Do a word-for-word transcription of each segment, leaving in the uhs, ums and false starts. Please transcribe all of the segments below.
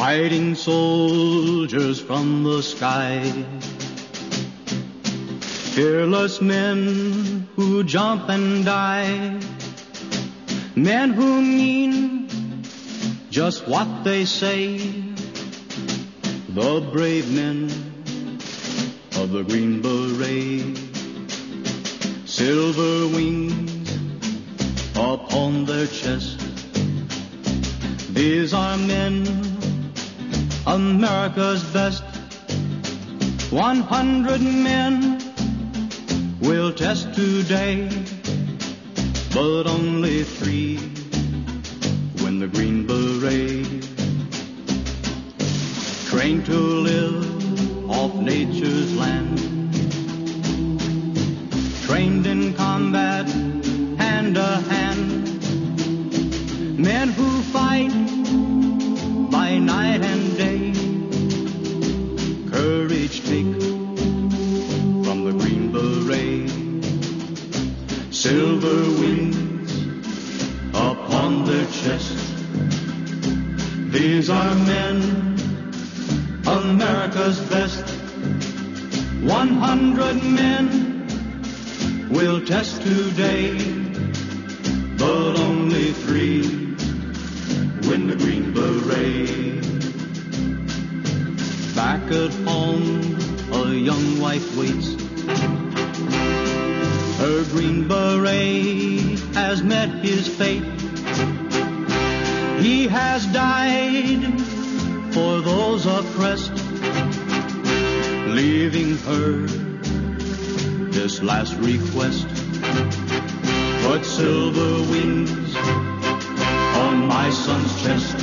fighting soldiers from the sky. Fearless men who jump and die. Men who mean just what they say. The brave men of the Green Beret. Silver wings upon their chest. These are men, America's best. One hundred men will test today, but only three win the Green Beret. Trained to live off nature's land. Trained in combat, hand to hand. Men who fight by night and day. Courage take from the Green Beret. Silver wings upon their chest. These are men, America's best. One hundred men will test today, but only three win the Green Beret. Back at home, a young wife waits. Her Green Beret has met his fate. He has died for those oppressed, leaving her this last request. Put silver wings on my son's chest.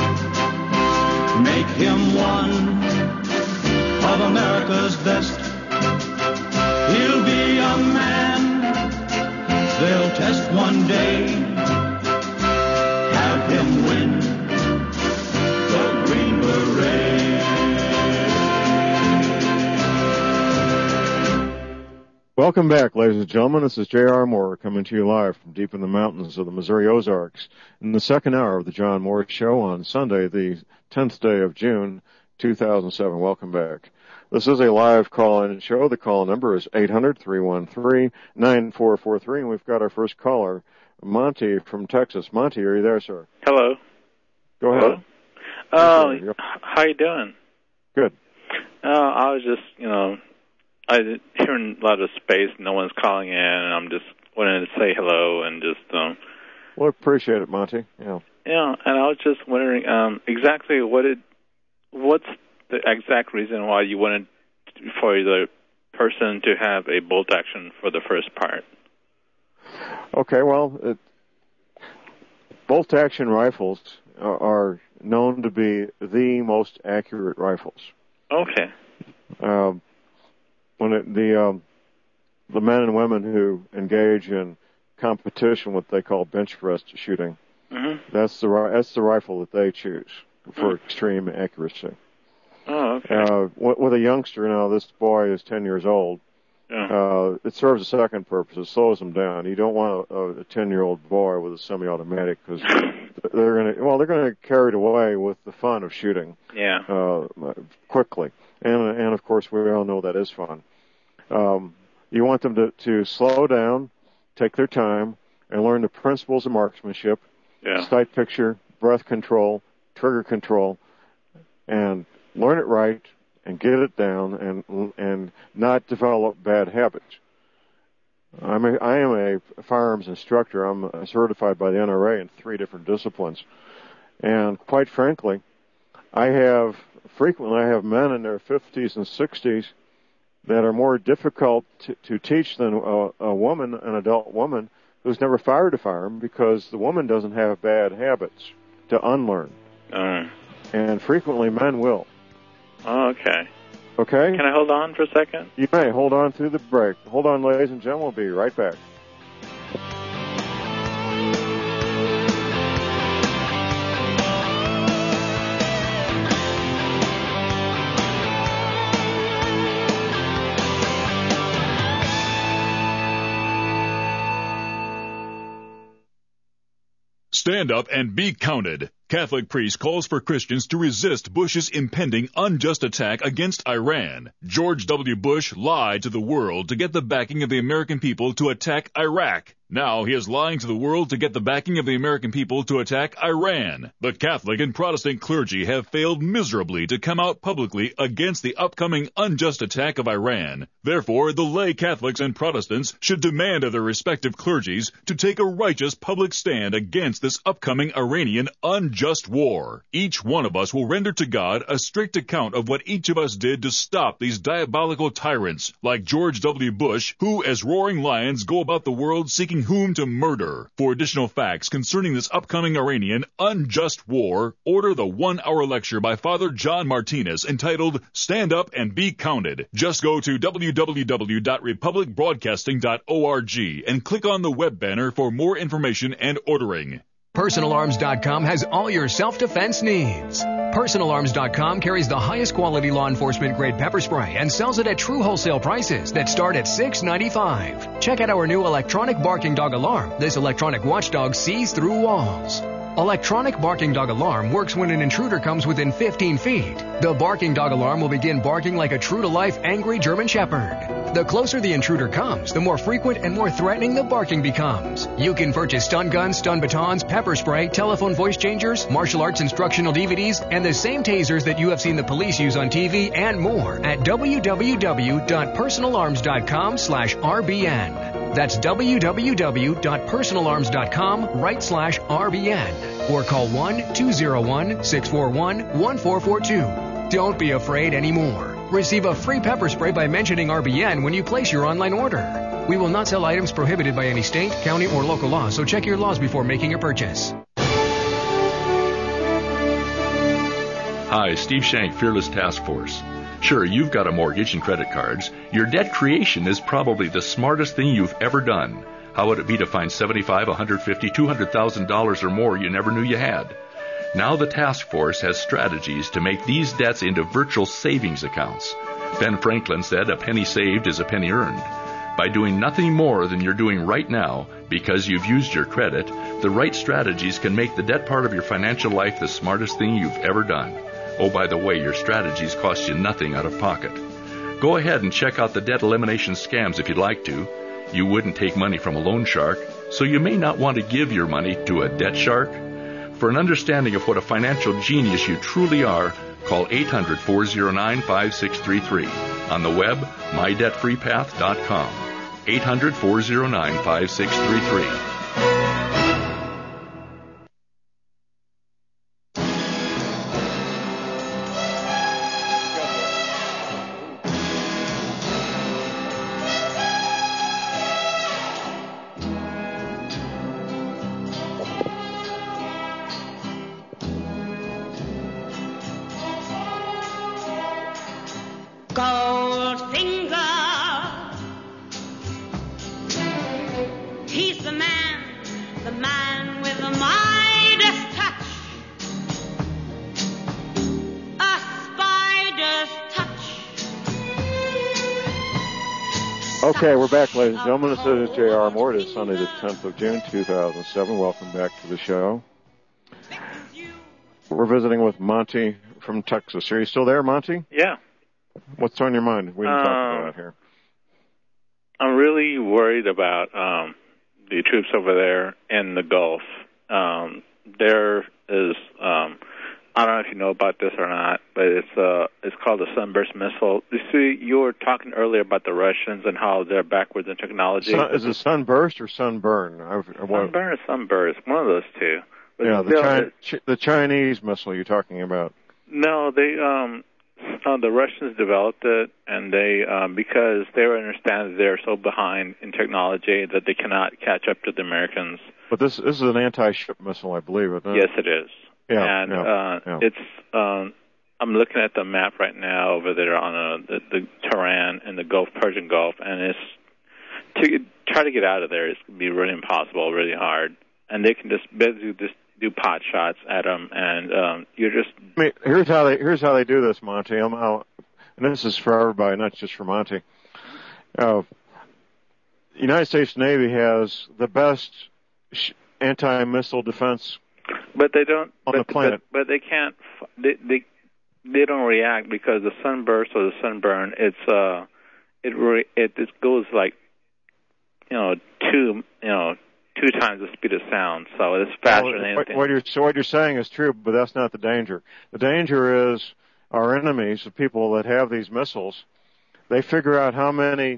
Make him one of America's best. He'll be a man they'll test one day. Have him win the Green Beret. Welcome back, ladies and gentlemen. This is J R. Moore coming to you live from deep in the mountains of the Missouri Ozarks in the second hour of the John Moore Show on Sunday, the tenth day of June, two thousand seven. Welcome back. This is a live call-in show. The call number is eight hundred, three one three, nine four four three, and we've got our first caller, Monty from Texas. Monty, are you there, sir? Hello. Go ahead. Hello. Uh, how you doing? Good. Uh, I was just, you know, I hearing a lot of space. No one's calling in, and I'm just wanting to say hello and just. Um, well, appreciate it, Monty. Yeah. Yeah, and I was just wondering um, exactly what it, what's the exact reason why you wanted for the person to have a bolt action for the first part. Okay, well, it, bolt action rifles are, are known to be the most accurate rifles. Okay. Um, when it, the um, the men and women who engage in competition, what they call bench rest shooting, mm-hmm. that's the that's the rifle that they choose for mm-hmm. extreme accuracy. Oh, okay. Uh, with a youngster now, this boy is ten years old. Yeah. Uh, it serves a second purpose. It slows them down. You don't want a, a ten-year-old boy with a semi-automatic because they're going to, well, they're going to get carried away with the fun of shooting. Yeah. Uh, quickly. And, and of course, we all know that is fun. Um, you want them to, to slow down, take their time, and learn the principles of marksmanship. Yeah. Sight picture, breath control, trigger control, and learn it right and get it down and and not develop bad habits. I'm a, I am a firearms instructor. I'm certified by the N R A in three different disciplines. And quite frankly, I have frequently I have men in their fifties and sixties that are more difficult to, to teach than a, a woman, an adult woman, who's never fired a firearm because the woman doesn't have bad habits to unlearn. Uh. And frequently men will. Oh, okay. Okay? Can I hold on for a second? You may. Hold on through the break. Hold on, ladies and gentlemen. We'll be right back. Stand up and be counted. Catholic priest calls for Christians to resist Bush's impending unjust attack against Iran. George W. Bush lied to the world to get the backing of the American people to attack Iraq. Now he is lying to the world to get the backing of the American people to attack Iran. The Catholic and Protestant clergy have failed miserably to come out publicly against the upcoming unjust attack of Iran. Therefore, the lay Catholics and Protestants should demand of their respective clergies to take a righteous public stand against this upcoming Iranian unjust war. Each one of us will render to God a strict account of what each of us did to stop these diabolical tyrants like George W. Bush, who as roaring lions go about the world seeking whom to murder. For additional facts concerning this upcoming Iranian unjust war, order the one-hour lecture by Father John Martinez entitled Stand Up and Be Counted. Just go to w w w dot republic broadcasting dot org and click on the web banner for more information and ordering. Personal Arms dot com has all your self-defense needs. Personal Arms dot com carries the highest quality law enforcement grade pepper spray and sells it at true wholesale prices that start at six ninety-five. Check out our new electronic barking dog alarm. This electronic watchdog sees through walls. Electronic barking dog alarm works when an intruder comes within fifteen feet. The barking dog alarm will begin barking like a true-to-life angry German Shepherd. The closer the intruder comes, the more frequent and more threatening the barking becomes. You can purchase stun guns, stun batons, pepper spray, telephone voice changers, martial arts instructional D V Ds, and the same tasers that you have seen the police use on T V and more at w w w dot personal arms dot com slash R B N. That's w w w dot personal arms dot com right slash R B N or call one two zero one six four one one four four two. Don't be afraid anymore. Receive a free pepper spray by mentioning R B N when you place your online order. We will not sell items prohibited by any state, county, or local law, so check your laws before making your purchase. Hi, Steve Shank, Fearless Task Force. Sure, you've got a mortgage and credit cards. Your debt creation is probably the smartest thing you've ever done. How would it be to find seventy-five, one hundred fifty, two hundred thousand dollars or more you never knew you had? Now the task force has strategies to make these debts into virtual savings accounts. Ben Franklin said a penny saved is a penny earned. By doing nothing more than you're doing right now because you've used your credit, the right strategies can make the debt part of your financial life the smartest thing you've ever done. Oh, by the way, your strategies cost you nothing out of pocket. Go ahead and check out the debt elimination scams if you'd like to. You wouldn't take money from a loan shark, so you may not want to give your money to a debt shark. For an understanding of what a financial genius you truly are, call eight hundred, four oh nine, five six three three. On the web, my debt free path dot com. eight hundred, four oh nine, five six three three. Okay, we're back, ladies and gentlemen. This is J R. Moore. It is Sunday, the tenth of June, two thousand seven. Welcome back to the show. We're visiting with Monty from Texas. Are you still there, Monty? Yeah. What's on your mind? We didn't um, talk about it here. I'm really worried about um, the troops over there in the Gulf. Um, there is, um, I don't know if you know about this or not, but it's uh, it's called the Sunburst missile. You see, you were talking earlier about the Russians and how they're backwards in technology. Sun, is it Sunburst or Sunburn? I've, Sunburn or Sunburst, one of those two. But yeah, the, still, China, ch- the Chinese missile you're talking about. No, they um, uh, the Russians developed it, and they um, because they understand that they're so behind in technology that they cannot catch up to the Americans. But this this is an anti-ship missile, I believe, isn't it? Yes, it is. Yeah, and yeah, uh, yeah. it's. Um, I'm looking at the map right now over there on uh, the, the Tehran and the Gulf, Persian Gulf, and it's to get, try to get out of there is going to be really impossible, really hard. And they can just basically just do pot shots at them, and um, you're just. I mean, here's how they here's how they do this, Monty. I'm, I'll, and this is for everybody, not just for Monty. Uh, the United States Navy has the best sh- anti-missile defense But they don't. on but, the planet. But, but they can't. They, they they don't react because the sunburst or the sunburn. It's uh, it re, it it goes like, you know, two you know two times the speed of sound. So it's faster well, than what, anything. what you're so what you're saying is true, but that's not the danger. The danger is our enemies, the people that have these missiles. They figure out how many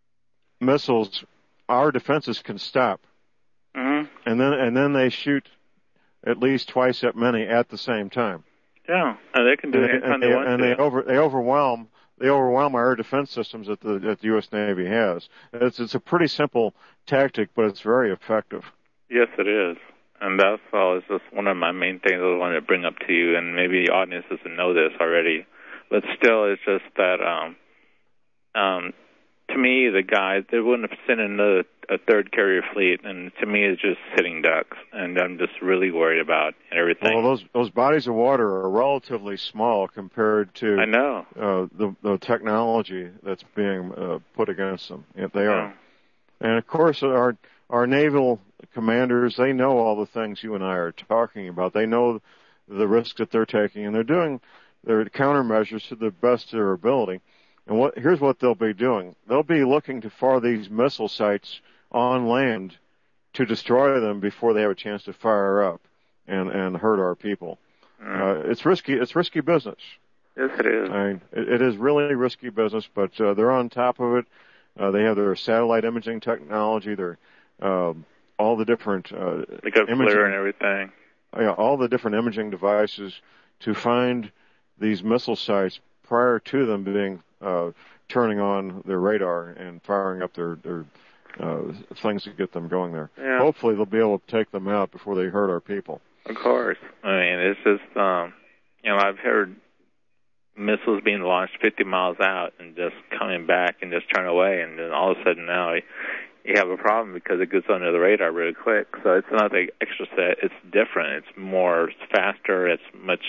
missiles our defenses can stop, Mm-hmm. and then and then they shoot at least twice that many at the same time. Yeah, and they can do and, it anytime and they, they, want and to. they over they overwhelm they overwhelm our air defense systems that the that the U S Navy has. It's it's a pretty simple tactic, but it's very effective. Yes, it is. And that's all. It's just one of my main things I wanted to bring up to you, and maybe the audience doesn't know this already, but still, it's just that um, um, to me, the guys, they wouldn't have sent another a third carrier fleet, and to me, it's just sitting ducks, and I'm just really worried about everything. Well, those those bodies of water are relatively small compared to I know uh, the the technology that's being uh, put against them. Yeah, they are, yeah. and of course, our our naval commanders, they know all the things you and I are talking about. They know the risks that they're taking, and they're doing their countermeasures to the best of their ability. And what here's what they'll be doing: they'll be looking to for these missile sites on land to destroy them before they have a chance to fire up and and hurt our people. Mm. Uh, it's risky. It's risky business. Yes, it is. I mean, it, it is really risky business, but uh, they're on top of it. Uh, they have their satellite imaging technology. They're uh, all the different uh, They got imaging, FLIR and everything. Yeah, all the different imaging devices to find these missile sites prior to them being uh, turning on their radar and firing up their, their uh, things to get them going there. Yeah. Hopefully, they'll be able to take them out before they hurt our people. Of course. I mean, it's just, um, you know, I've heard missiles being launched fifty miles out and just coming back and just turn away, and then all of a sudden now you have a problem because it gets under the radar really quick. So it's not the extra set. It's different. It's more it's faster. It's much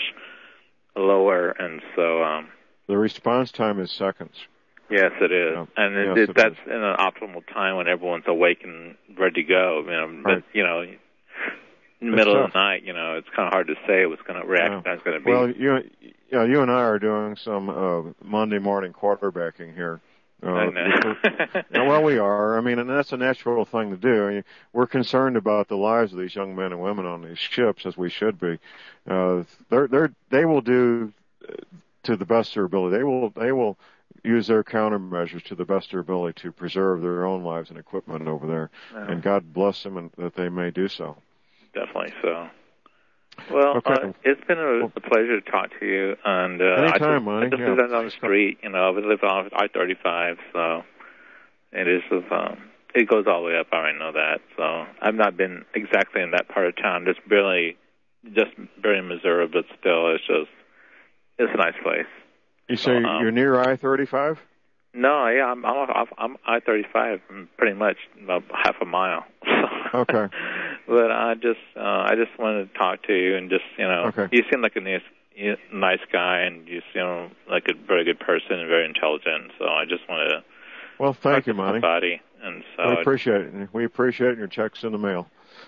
lower, and so um, the response time is seconds. Yes, it is, yeah. and it, yes, it, it that's is. in an optimal time when everyone's awake and ready to go. You know, right. but, you know, in the middle tough. of the night, you know, it's kind of hard to say what's going to reaction yeah. time's going to be. Well, you, you know, you and I are doing some uh, Monday morning quarterbacking here. Uh, I know. yeah, well, we are. I mean, and that's a natural thing to do. I mean, we're concerned about the lives of these young men and women on these ships, as we should be. Uh, they're, they're, they will do to the best of their ability. They will, they will use their countermeasures to the best of their ability to preserve their own lives and equipment over there. Yeah. And God bless them and that they may do so. Definitely so. Well, okay. uh, it's been a, a pleasure to talk to you. And uh, anytime, I just, I just yeah. live on the street. You know, we live on I thirty-five, so it is. Um, it goes all the way up. I already know that. So I've not been exactly in that part of town. Just barely, just barely in Missouri, but still, it's just it's a nice place. You say so, um, you're near I thirty-five? No, yeah, I'm I'm, I'm I thirty-five, pretty much about half a mile. Okay. But I just uh, I just wanted to talk to you and just you know okay. you seem like a nice nice guy and you seem like a very good person and very intelligent. So I just wanted to well thank you, Monty. Somebody, and so we appreciate it. We appreciate your checks in the mail.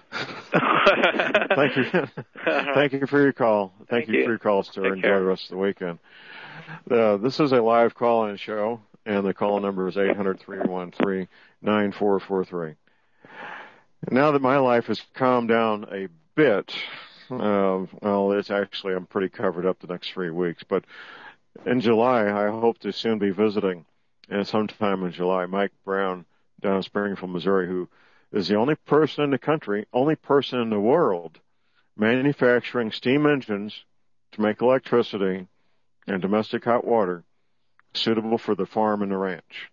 Thank you. Thank you for your call. Thank, Thank you, you for your call, sir. Take Enjoy care. the rest of the weekend. Uh, this is a live call-in show, and the call number is eight hundred, three one three, nine four four three. Now that my life has calmed down a bit, uh, well, it's actually, I'm pretty covered up the next three weeks, but in July, I hope to soon be visiting, and sometime in July, Mike Brown down in Springfield, Missouri, who is the only person in the country, only person in the world, manufacturing steam engines to make electricity and domestic hot water suitable for the farm and the ranch.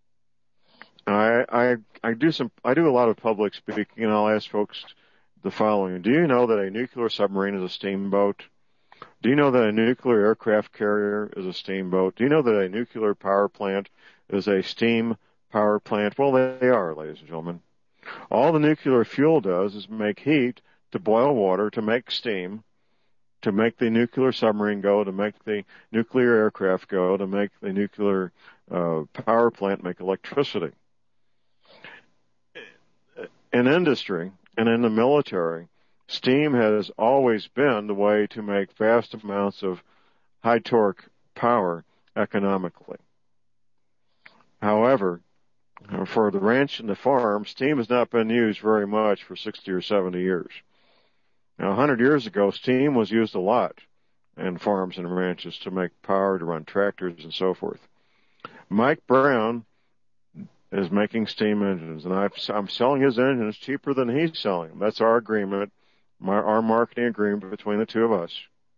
I, I, I do some, I do a lot of public speaking, and I'll ask folks the following. Do you know that a nuclear submarine is a steamboat? Do you know that a nuclear aircraft carrier is a steamboat? Do you know that a nuclear power plant is a steam power plant? Well, they are, ladies and gentlemen. All the nuclear fuel does is make heat to boil water, to make steam, to make the nuclear submarine go, to make the nuclear aircraft go, to make the nuclear uh, power plant make electricity. In industry and in the military, steam has always been the way to make vast amounts of high torque power economically. However, for the ranch and the farm, steam has not been used very much for sixty or seventy years. Now, one hundred years ago, steam was used a lot in farms and ranches to make power, to run tractors and so forth. Mike Brown is making steam engines, and I've, I'm selling his engines cheaper than he's selling them. That's our agreement, my, our marketing agreement between the two of us.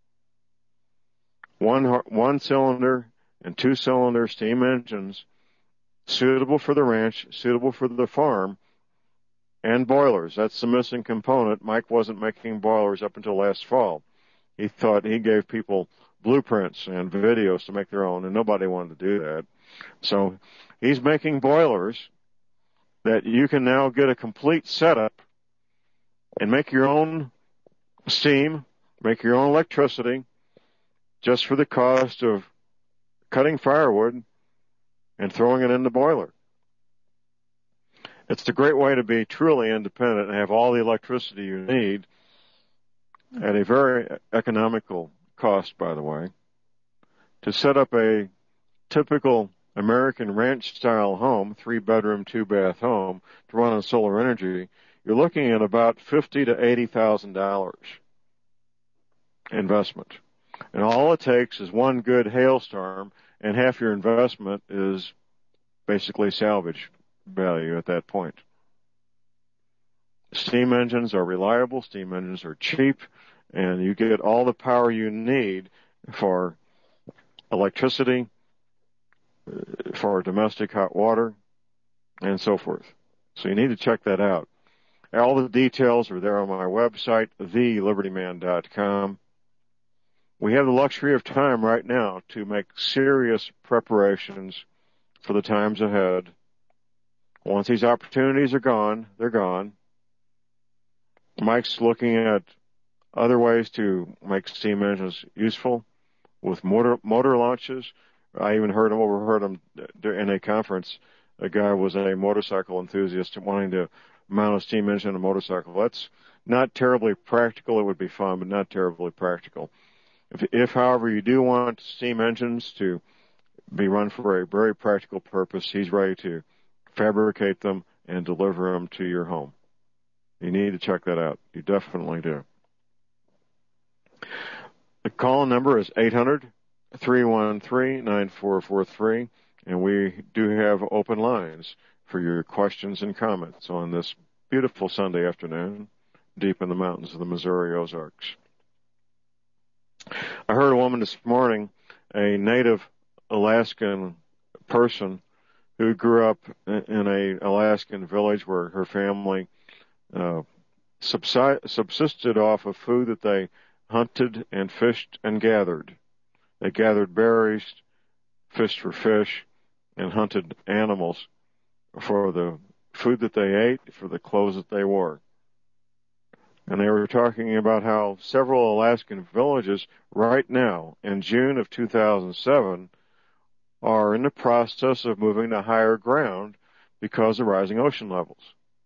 One, one cylinder and two cylinder steam engines, suitable for the ranch, suitable for the farm, and boilers. That's the missing component. Mike wasn't making boilers up until last fall. He thought he gave people blueprints and videos to make their own, and nobody wanted to do that. So he's making boilers that you can now get a complete setup and make your own steam, make your own electricity, just for the cost of cutting firewood and throwing it in the boiler. It's a great way to be truly independent and have all the electricity you need at a very economical cost, by the way. To set up a typical American ranch-style home, three-bedroom, two-bath home, to run on solar energy, you're looking at about fifty thousand to eighty thousand dollars investment. And all it takes is one good hailstorm, and half your investment is basically salvage value at that point. Steam engines are reliable, steam engines are cheap, and you get all the power you need for electricity, for domestic hot water, and so forth. So you need to check that out. All the details are there on my website, the liberty man dot com. We have the luxury of time right now to make serious preparations for the times ahead. Once these opportunities are gone, they're gone. Mike's looking at other ways to make steam engines useful with motor motor launches. I even heard him, overheard him in a conference. A guy was a motorcycle enthusiast wanting to mount a steam engine on a motorcycle. That's not terribly practical. It would be fun, but not terribly practical. If, if, however, you do want steam engines to be run for a very practical purpose, he's ready to fabricate them and deliver them to your home. You need to check that out. You definitely do. The call number is eight hundred, three one three, nine four four three, and we do have open lines for your questions and comments on this beautiful Sunday afternoon deep in the mountains of the Missouri Ozarks. I heard a woman this morning, a native Alaskan person who grew up in a Alaskan village where her family uh, subside, subsisted off of food that they hunted and fished and gathered. They gathered berries, fished for fish, and hunted animals for the food that they ate, for the clothes that they wore. And they were talking about how several Alaskan villages right now, in June of two thousand seven, are in the process of moving to higher ground because of rising ocean levels.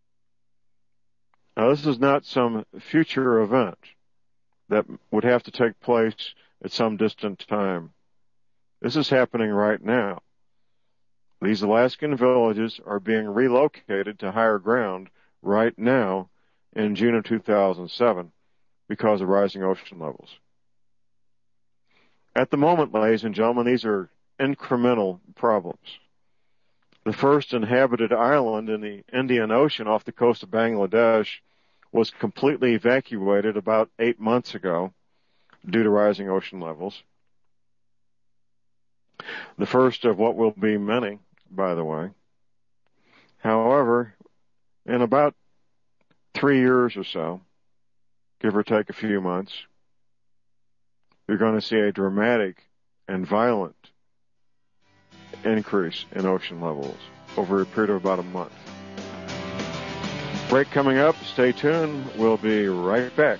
Now, this is not some future event that would have to take place at some distant time. This is happening right now. These Alaskan villages are being relocated to higher ground right now in June of two thousand seven because of rising ocean levels. At the moment, ladies and gentlemen, these are incremental problems. The first inhabited island in the Indian Ocean off the coast of Bangladesh was completely evacuated about eight months ago due to rising ocean levels. The first of what will be many, by the way. However, in about three years or so, give or take a few months, you're going to see a dramatic and violent increase in ocean levels over a period of about a month. Break coming up. Stay tuned. We'll be right back.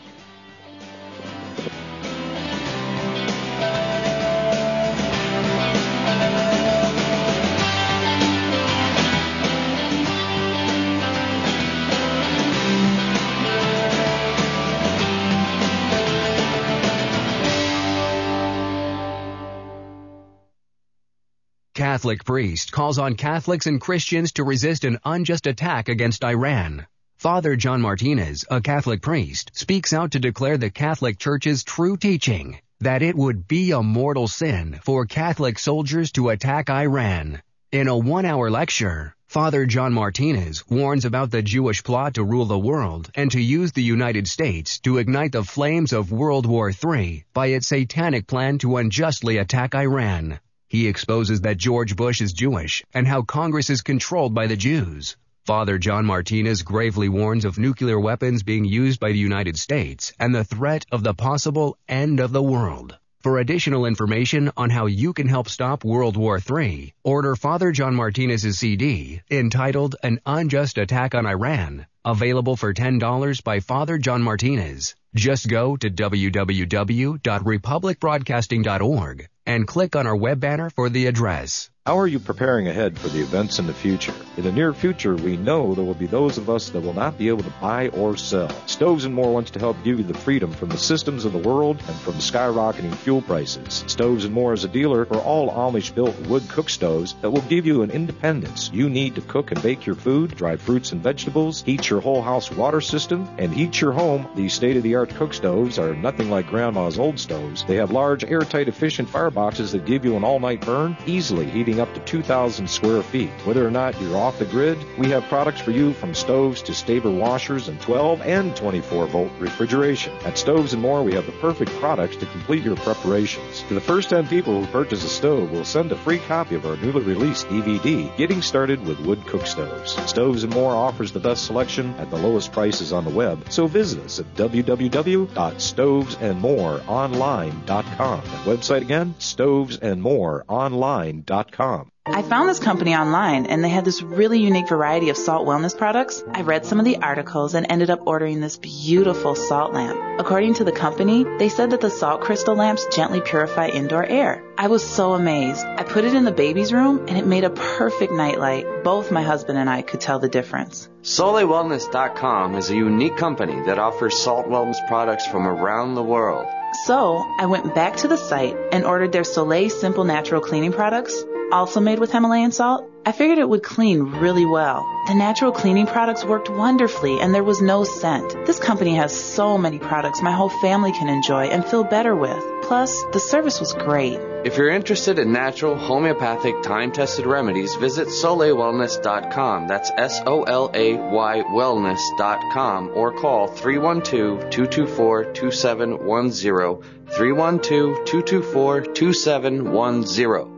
Catholic priest calls on Catholics and Christians to resist an unjust attack against Iran. Father John Martinez, a Catholic priest, speaks out to declare the Catholic Church's true teaching that it would be a mortal sin for Catholic soldiers to attack Iran. In a one-hour lecture, Father John Martinez warns about the Jewish plot to rule the world and to use the United States to ignite the flames of World War Three by its satanic plan to unjustly attack Iran. He exposes that George Bush is Jewish and how Congress is controlled by the Jews. Father John Martinez gravely warns of nuclear weapons being used by the United States and the threat of the possible end of the world. For additional information on how you can help stop World War Three, order Father John Martinez's C D entitled An Unjust Attack on Iran, available for ten dollars by Father John Martinez. Just go to w w w dot republic broadcasting dot org and click on our web banner for the address. How are you preparing ahead for the events in the future? In the near future, we know there will be those of us that will not be able to buy or sell. Stoves and More wants to help give you the freedom from the systems of the world and from skyrocketing fuel prices. Stoves and More is a dealer for all Amish-built wood cook stoves that will give you an independence you need to cook and bake your food, dry fruits and vegetables, heat your whole house water system, and heat your home. These state-of-the-art cook stoves are nothing like Grandma's old stoves. They have large, airtight, efficient fireboxes that give you an all-night burn, easily heating up to two thousand square feet. Whether or not you're off the grid, we have products for you from stoves to Staber washers and twelve and twenty-four volt refrigeration. At Stoves and More, we have the perfect products to complete your preparations. To the first ten people who purchase a stove, we'll send a free copy of our newly released D V D, Getting Started with Wood Cook Stoves. Stoves and More offers the best selection at the lowest prices on the web, so visit us at w w w dot stoves and more online dot com. That website again, stoves and more online dot com. I found this company online, and they had this really unique variety of salt wellness products. I read some of the articles and ended up ordering this beautiful salt lamp. According to the company, they said that the salt crystal lamps gently purify indoor air. I was so amazed. I put it in the baby's room, and it made a perfect nightlight. Both my husband and I could tell the difference. Soleil Wellness dot com is a unique company that offers salt wellness products from around the world. So, I went back to the site and ordered their Soleil Simple Natural Cleaning products, also made with Himalayan salt. I figured it would clean really well. The natural cleaning products worked wonderfully, and there was no scent. This company has so many products my whole family can enjoy and feel better with. Plus, the service was great. If you're interested in natural, homeopathic, time-tested remedies, visit Soleil Wellness dot com. That's S O L A Y wellness dot com, or call three one two, two two four, two seven one zero, three one two, two two four, two seven one zero.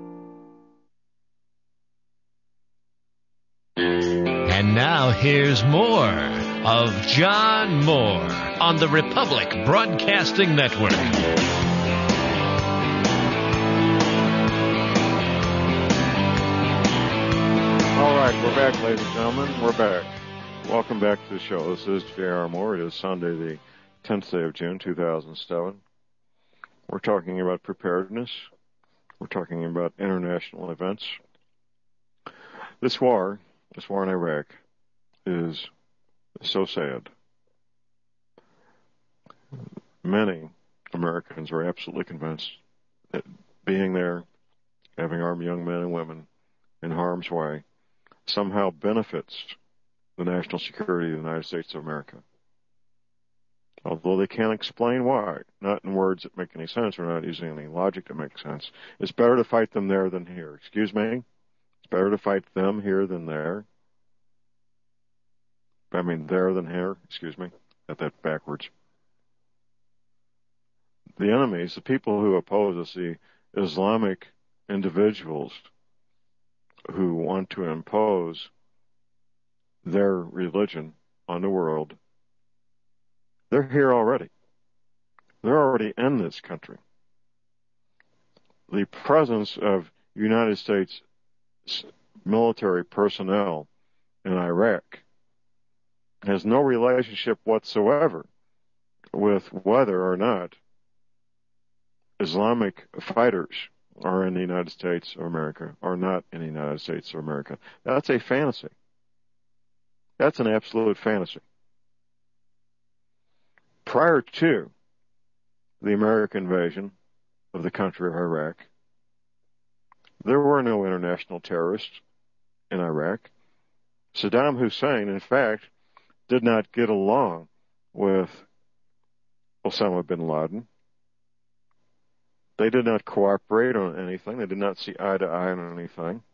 And now here's more of John Moore on the Republic Broadcasting Network. All right, we're back, ladies and gentlemen. We're back. Welcome back to the show. This is J R. Moore. It is Sunday, the tenth day of June, two thousand seven. We're talking about preparedness. We're talking about international events. This war, this war in Iraq, is so sad. Many Americans are absolutely convinced that being there, having armed young men and women in harm's way, somehow benefits the national security of the United States of America. Although they can't explain why, not in words that make any sense, or not using any logic that makes sense. It's better to fight them there than here. Excuse me? It's better to fight them here than there. I mean, there than here. Excuse me. Got that backwards. The enemies, the people who oppose us, the Islamic individuals who want to impose their religion on the world, they're here already. They're already in this country. The presence of United States military personnel in Iraq has no relationship whatsoever with whether or not Islamic fighters are in the United States of America or not in the United States of America. That's a fantasy. That's an absolute fantasy. Prior to the American invasion of the country of Iraq, There were no international terrorists in Iraq. Saddam Hussein, in fact, did not get along with Osama bin Laden. They did not cooperate on anything. They did not see eye to eye on anything.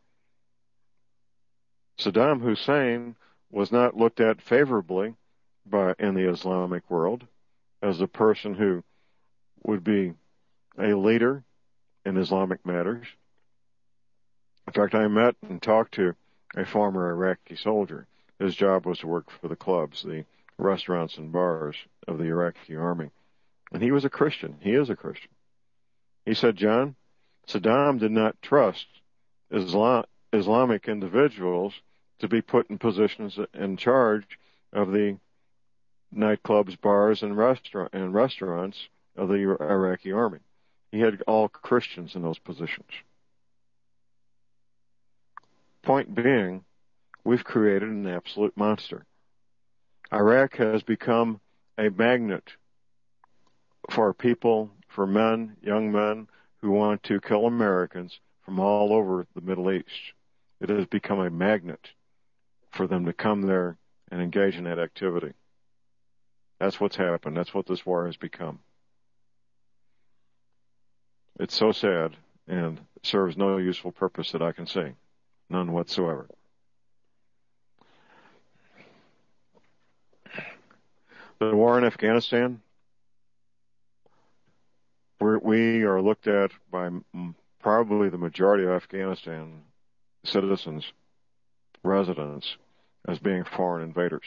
Saddam Hussein was not looked at favorably by in the Islamic world as a person who would be a leader in Islamic matters. In fact, I met and talked to a former Iraqi soldier. His job was to work for the clubs, the restaurants and bars of the Iraqi army. And he was a Christian. He is a Christian. He said, John, Saddam did not trust Islam, Islamic individuals to be put in positions in charge of the nightclubs, bars, and, restaurant, and restaurants of the Iraqi army. He had all Christians in those positions. Point being, we've created an absolute monster. Iraq has become a magnet for people, for men, young men, who want to kill Americans from all over the Middle East. It has become a magnet for them to come there and engage in that activity. That's what's happened. That's what this war has become. It's so sad and serves no useful purpose that I can see. None whatsoever. The war in Afghanistan, we're, we are looked at by probably the majority of Afghanistan citizens, residents, as being foreign invaders.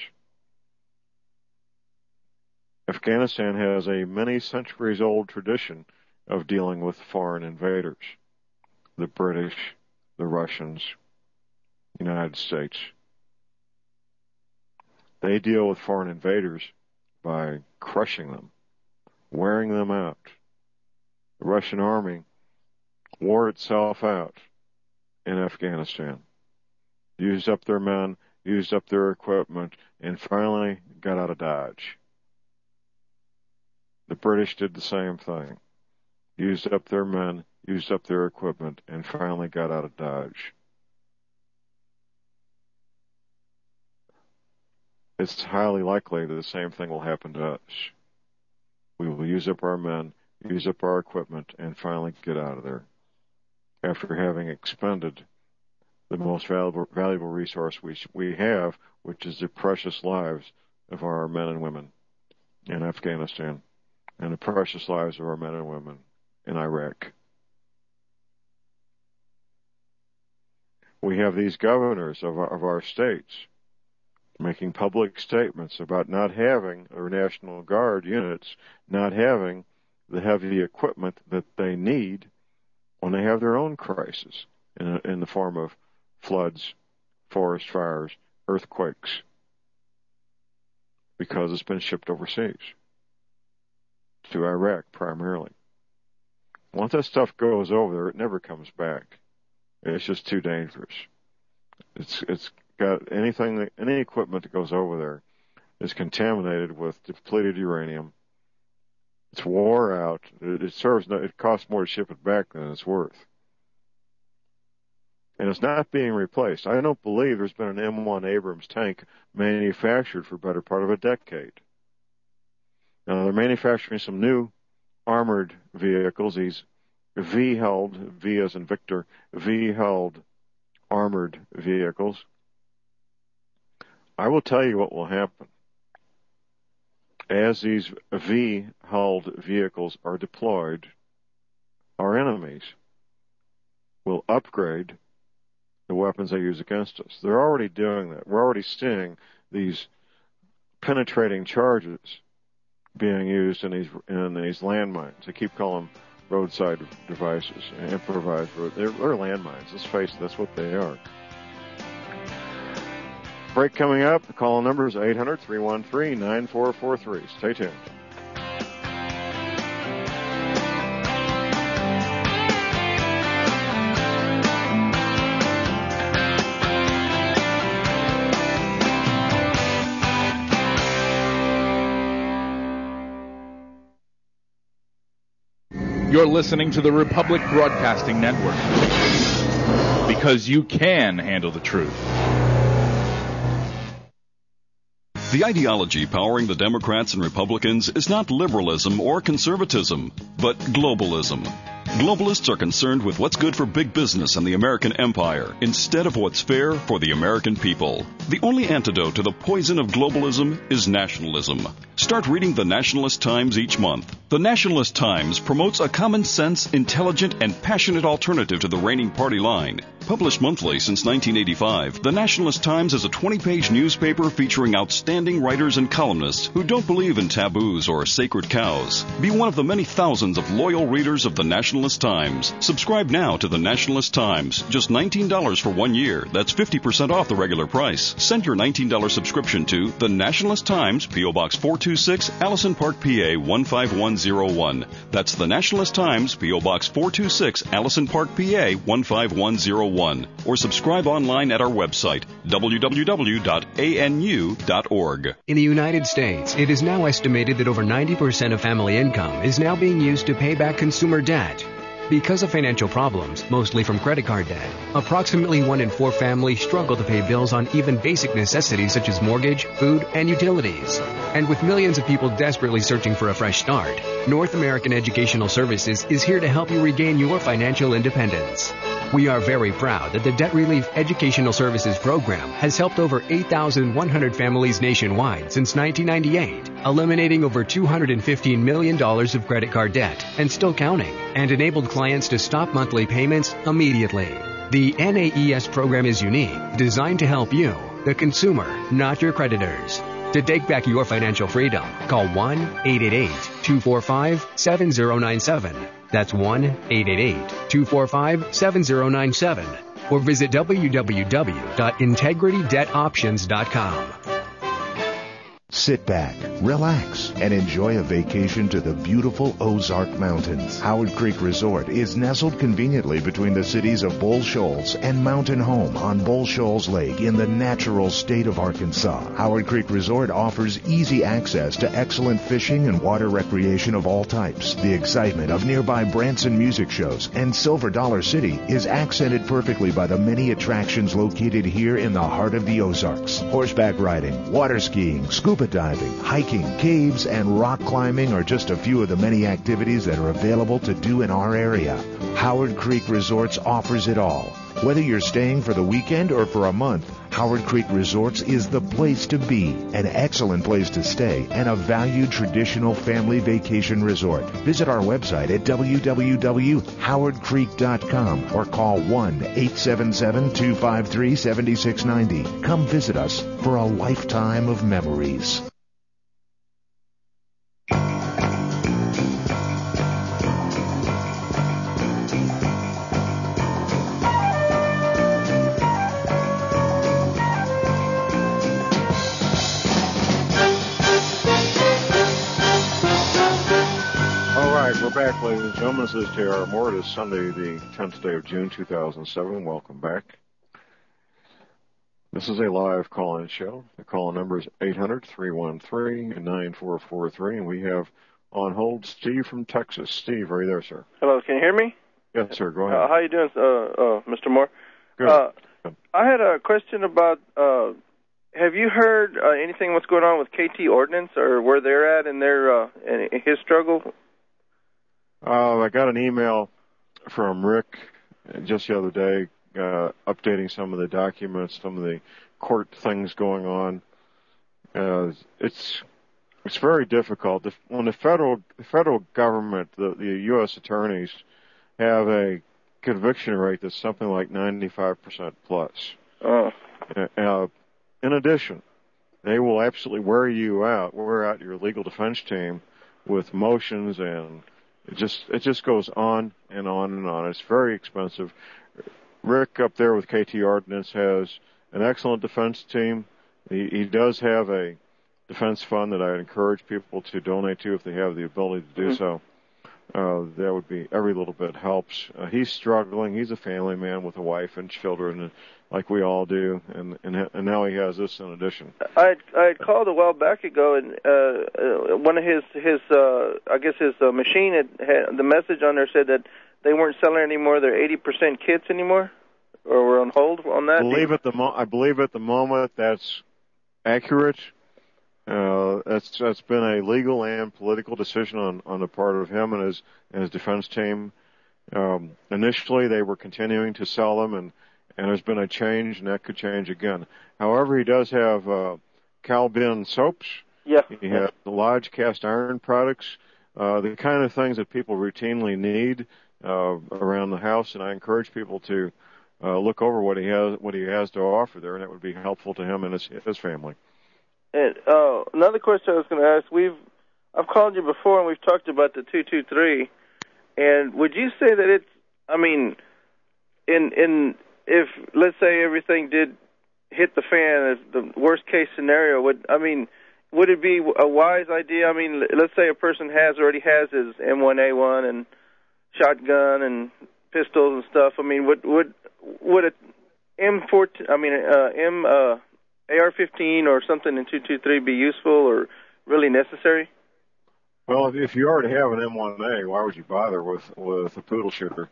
Afghanistan has a many centuries old tradition of dealing with foreign invaders. The British, the Russians, United States. They deal with foreign invaders by crushing them, wearing them out. The Russian army wore itself out in Afghanistan, used up their men, used up their equipment, and finally got out of Dodge. The British did the same thing, used up their men, used up their equipment, and finally got out of Dodge. It's highly likely that the same thing will happen to us. We will use up our men, use up our equipment, and finally get out of there after having expended the most valuable, valuable resource we, we have, which is the precious lives of our men and women in Afghanistan and the precious lives of our men and women in Iraq. We have these governors of our, of our states making public statements about not having our National Guard units, not having the heavy equipment that they need when they have their own crisis in, in the form of floods, forest fires, earthquakes, because it's been shipped overseas to Iraq primarily. Once that stuff goes over there, it never comes back. It's just too dangerous. It's it's got anything, that, any equipment that goes over there is contaminated with depleted uranium. It's wore out. It, it serves. No, it costs more to ship it back than it's worth, and it's not being replaced. I don't believe there's been an M one Abrams tank manufactured for the better part of a decade. Now they're manufacturing some new armored vehicles. These V-held, V as in Victor, V-held armored vehicles. I will tell you what will happen. As these V-hulled vehicles are deployed, our enemies will upgrade the weapons they use against us. They're already doing that. We're already seeing these penetrating charges being used in these in these landmines. They keep calling them roadside devices, improvised road. They're, they're landmines. Let's face it, that's what they are. Break coming up. The call number is eight hundred, three one three, nine four four three. Stay tuned. You're listening to the Republic Broadcasting Network. because you can handle the truth. The ideology powering the Democrats and Republicans is not liberalism or conservatism, but globalism. Globalists are concerned with what's good for big business and the American empire instead of what's fair for the American people. The only antidote to the poison of globalism is nationalism. Start reading the Nationalist Times each month. The Nationalist Times promotes a common sense, intelligent, and passionate alternative to the reigning party line. Published monthly since nineteen eighty-five, the Nationalist Times is a twenty-page newspaper featuring outstanding writers and columnists who don't believe in taboos or sacred cows. Be one of the many thousands of loyal readers of the Nationalist Times. Subscribe now to the Nationalist Times. Just nineteen dollars for one year. That's fifty percent off the regular price. Send your nineteen dollars subscription to the Nationalist Times, P O. Box four two six, Allison Park, P A one five one zero one. That's the Nationalist Times, P O. Box four two six, Allison Park, P A one five one zero one. Or subscribe online at our website, w w w dot a n u dot org. In the United States, it is now estimated that over ninety percent of family income is now being used to pay back consumer debt. Because of financial problems, mostly from credit card debt, approximately one in four families struggle to pay bills on even basic necessities such as mortgage, food, and utilities. And with millions of people desperately searching for a fresh start, North American Educational Services is here to help you regain your financial independence. We are very proud that the Debt Relief Educational Services Program has helped over eight thousand one hundred families nationwide since nineteen ninety-eight, eliminating over two hundred fifteen million dollars of credit card debt and still counting, and enabled clients to stop monthly payments immediately. The N A E S program is unique, designed to help you, the consumer, not your creditors. To take back your financial freedom, call one eight eight eight, two four five, seven zero nine seven. That's one eight eight eight, two four five, seven zero nine seven. Or visit w w w dot integrity debt options dot com. Sit back, relax, and enjoy a vacation to the beautiful Ozark Mountains. Howard Creek Resort is nestled conveniently between the cities of Bull Shoals and Mountain Home on Bull Shoals Lake in the natural state of Arkansas. Howard Creek Resort offers easy access to excellent fishing and water recreation of all types. The excitement of nearby Branson music shows and Silver Dollar City is accented perfectly by the many attractions located here in the heart of the Ozarks. Horseback riding, water skiing, scuba diving, hiking, caves, and rock climbing are just a few of the many activities that are available to do in our area. Howard Creek Resorts offers it all. Whether you're staying for the weekend or for a month, Howard Creek Resorts is the place to be, an excellent place to stay, and a valued traditional family vacation resort. Visit our website at w w w dot howard creek dot com or call one eight seven seven, two five three, seven six nine zero. Come visit us for a lifetime of memories. We're back, ladies and gentlemen. This is J R Moore. It is Sunday, the tenth day of June, two thousand seven. Welcome back. This is a live call-in show. The call-in number is eight hundred, three one three, nine four four three, and we have on hold Steve from Texas. Steve, are you there, sir? Hello, can you hear me? Yes, sir. Go ahead. Uh, how you doing, uh, uh, Mister Moore? Good. Uh, I had a question about, uh, have you heard uh, anything what's going on with K T Ordnance or where they're at in their uh, in his struggle? Uh, I got an email from Rick just the other day uh, updating some of the documents, some of the court things going on. Uh, it's it's very difficult. When the federal the federal government, the, the U S attorneys, have a conviction rate that's something like ninety-five percent plus. Oh. Uh, in addition, they will absolutely wear you out, wear out your legal defense team with motions, and it just it just goes on and on and on. It's very expensive. Rick up there with K T Ordnance has an excellent defense team. He, he does have a defense fund that I encourage people to donate to if they have the ability to do mm-hmm. so. Uh, that would be, every little bit helps. Uh, he's struggling. He's a family man with a wife and children, and, like we all do, and, and and now he has this in addition. I I had called a while back ago, and uh, one of his his uh, I guess his uh, machine had, had the message on there said that they weren't selling any more of their eighty percent kits anymore. or we're on hold on that? I believe at the mo- I believe at the moment that's accurate. Uh, that's that's been a legal and political decision on, on the part of him and his and his defense team. Um, initially, they were continuing to sell them, and, and there's been a change, and that could change again. However, he does have uh, Calbin soaps. Yeah. He has the Lodge cast iron products, uh, the kind of things that people routinely need uh, around the house, and I encourage people to uh, look over what he has what he has to offer there, and that would be helpful to him and his, his family. And uh, another question I was going to ask: We've I've called you before, and we've talked about the two two three. And would you say that it's? I mean, in in if let's say everything did hit the fan, as the worst case scenario, would I mean, would it be a wise idea? I mean, let's say a person has already has his M one A one and shotgun and pistols and stuff. I mean, would would would it M fourteen? I mean, uh, M uh, A R fifteen or something in two two three be useful or really necessary? Well, if, if you already have an M one A, why would you bother with with a poodle shooter?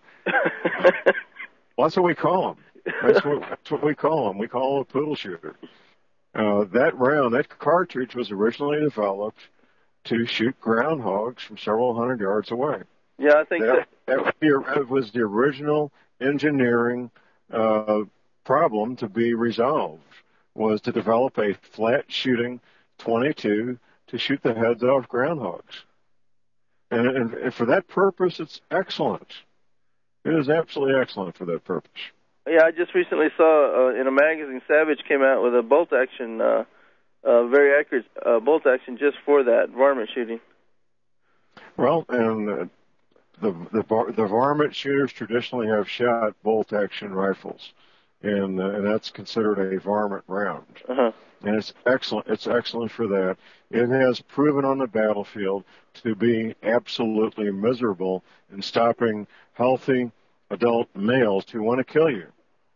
Well, that's what we call them. That's what, that's what we call them. We call them a poodle shooter. Uh, that round, that cartridge was originally developed to shoot groundhogs from several hundred yards away. Yeah, I think that, that, was, the, that was the original engineering uh, problem to be resolved, was to develop a flat shooting twenty-two to shoot the heads off groundhogs. And, and, and for that purpose, it's excellent. It is absolutely excellent for that purpose. Yeah, I just recently saw uh, in a magazine, Savage came out with a bolt action, uh, uh, very accurate uh, bolt action just for that varmint shooting. Well, and uh, the, the the varmint shooters traditionally have shot bolt action rifles, and uh, and that's considered a varmint round. Uh-huh. And it's excellent. It's excellent for that. It has proven on the battlefield to be absolutely miserable in stopping healthy adult males who want to kill you.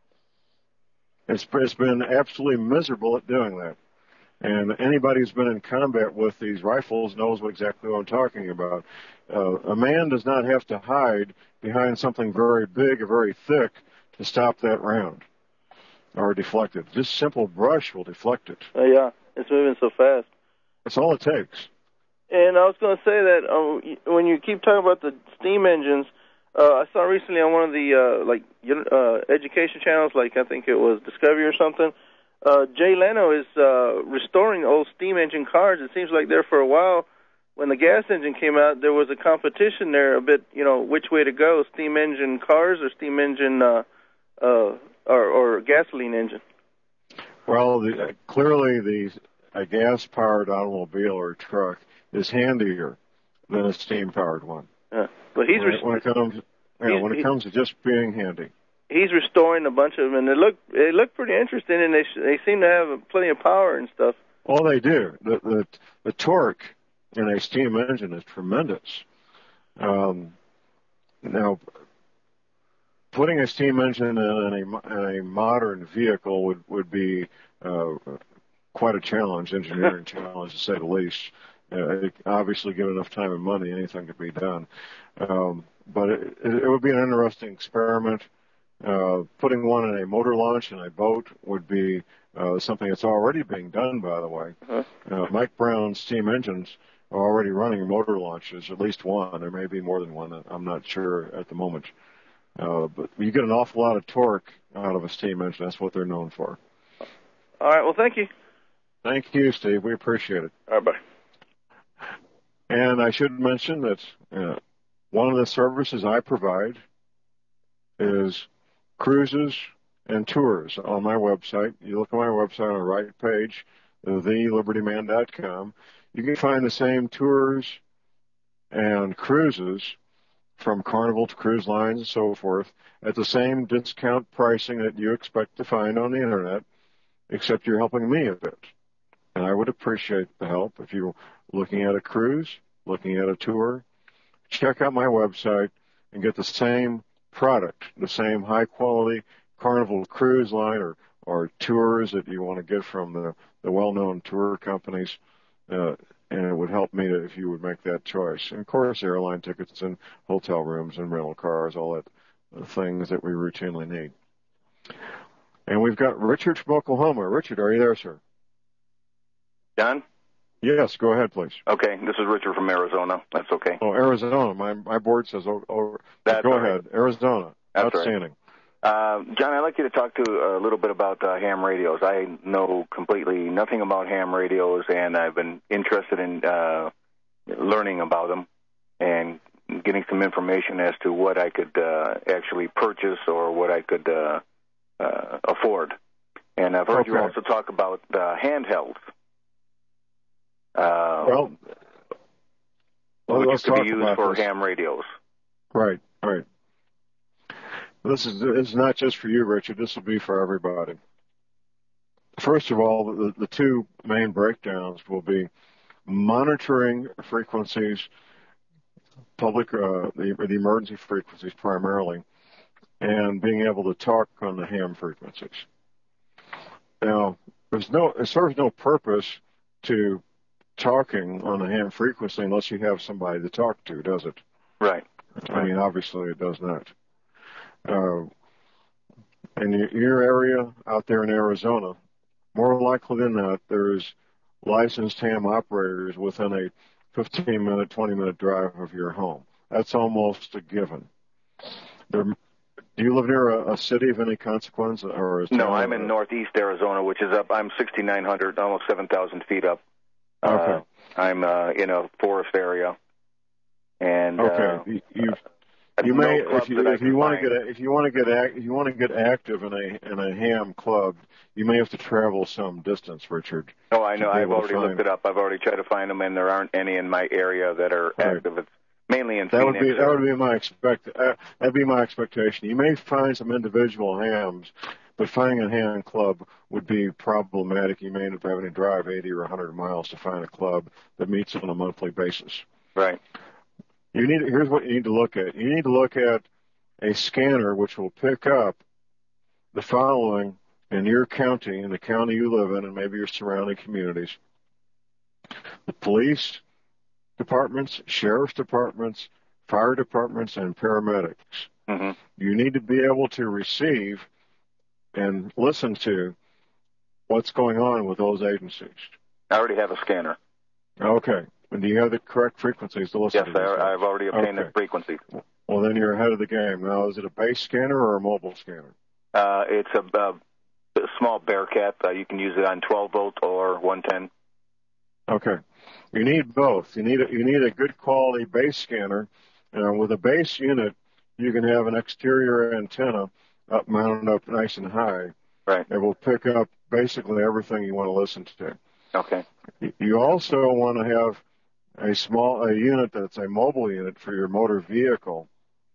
It's, it's been absolutely miserable at doing that. And anybody who's been in combat with these rifles knows what exactly what I'm talking about. Uh, a man does not have to hide behind something very big or very thick to stop that round or deflect it. Just simple brush will deflect it. Uh, yeah, it's moving so fast. That's all it takes. And I was going to say that um, when you keep talking about the steam engines, uh, I saw recently on one of the uh, like uh, education channels, like I think it was Discovery or something, uh, Jay Leno is uh, restoring old steam engine cars. It seems like there for a while, when the gas engine came out, there was a competition there a bit, you know, which way to go, steam engine cars or steam engine uh, uh, or, or gasoline engine. Well, the, uh, clearly the a gas-powered automobile or truck is handier than a steam-powered one. Yeah. But he's when, it, when it comes, yeah, when it comes to just being handy. He's restoring a bunch of them, and they look they look pretty interesting, and they they seem to have plenty of power and stuff. Well, they do. The the, the torque in a steam engine is tremendous. Um, now, putting a steam engine in a, in a modern vehicle would would be uh, quite a challenge, engineering challenge to say the least. Uh, obviously, given enough time and money, anything could be done. Um, but it, it would be an interesting experiment. Uh, putting one in a motor launch in a boat would be uh, something that's already being done, by the way. Uh-huh. Uh, Mike Brown's steam engines are already running motor launches, at least one. There may be more than one. I'm not sure at the moment. Uh, but you get an awful lot of torque out of a steam engine. That's what they're known for. All right. Well, thank you. Thank you, Steve. We appreciate it. All right, bye. And I should mention that uh, one of the services I provide is cruises and tours on my website. You look at my website on the right page, the liberty man dot com. You can find the same tours and cruises from Carnival to cruise lines and so forth at the same discount pricing that you expect to find on the Internet, except you're helping me a bit. And I would appreciate the help if you're looking at a cruise, looking at a tour. Check out my website and get the same product, the same high-quality Carnival cruise line or, or tours that you want to get from the, the well-known tour companies. Uh, and it would help me if you would make that choice. And, of course, airline tickets and hotel rooms and rental cars, all that uh, things that we routinely need. And we've got Richard from Oklahoma. Richard, are you there, sir? John? Yes, go ahead, please. Okay, this is Richard from Arizona. That's okay. Oh, Arizona. My my board says, oh, oh That's go right. ahead. Arizona. That's Outstanding. Right. Uh, John, I'd like you to talk to a little bit about uh, ham radios. I know completely nothing about ham radios, and I've been interested in uh, learning about them and getting some information as to what I could uh, actually purchase or what I could uh, uh, afford. And I've heard Okay. you also talk about uh, handhelds. Uh, Well, well, which let's could talk be used about for this. ham radios. Right, right. This is this is not just for you, Richard. This will be for everybody. First of all, the, the two main breakdowns will be monitoring frequencies, public uh, the, the emergency frequencies primarily, and being able to talk on the ham frequencies. Now, there's no it serves no purpose to talking on the ham frequency unless you have somebody to talk to, does it? Right. I mean, obviously it does not. Uh, in your, your area out there in Arizona, more likely than not, there's licensed ham operators within a fifteen minute, twenty minute drive of your home. That's almost a given. There, do you live near a, a city of any consequence? Or is No, town, I'm in uh, northeast Arizona, which is up. I'm sixty-nine hundred, almost seven thousand feet up. Okay. Uh, I'm uh, in a forest area, and Okay. uh, you, you uh, You no may, clubs if you that I if you can want to find. get a, if you want to get act, if you want to get active in a in a ham club, you may have to travel some distance, Richard. Oh, I know. to be I've able to already find- looked it up. I've already tried to find them, and there aren't any in my area that are Right. active. It's mainly in That would Phoenix. be that would be my expect uh, that'd be my expectation. You may find some individual hams, but finding a ham club would be problematic. You may end up having to drive eighty or one hundred miles to find a club that meets on a monthly basis. Right. You need here's what you need to look at. You need to look at a scanner which will pick up the following in your county, in the county you live in, and maybe your surrounding communities: the police departments, sheriff's departments, fire departments, and paramedics. Mm-hmm. You need to be able to receive and listen to what's going on with those agencies. I already have a scanner. Okay. And do you have the correct frequencies to listen Yes, to? these I, things? I've already obtained Okay. the frequency. Well, then you're ahead of the game. Now, is it a base scanner or a mobile scanner? Uh, it's a, a, a small Bearcat. Uh, you can use it on twelve volt or one ten. Okay. You need both. You need a, you need a good quality base scanner. Uh, with a base unit, you can have an exterior antenna up mounted up nice and high. Right. It will pick up basically everything you want to listen to. Okay. You also want to have a small a unit that's a mobile unit for your motor vehicle,